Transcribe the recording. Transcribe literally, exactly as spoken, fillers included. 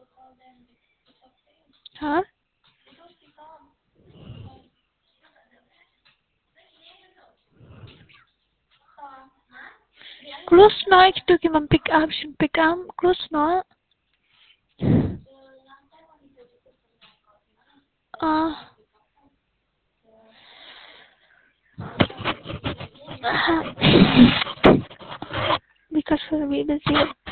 Huh? Krishna itu gimana pick up, should pick up Krishna. Uh, because we'll be busy.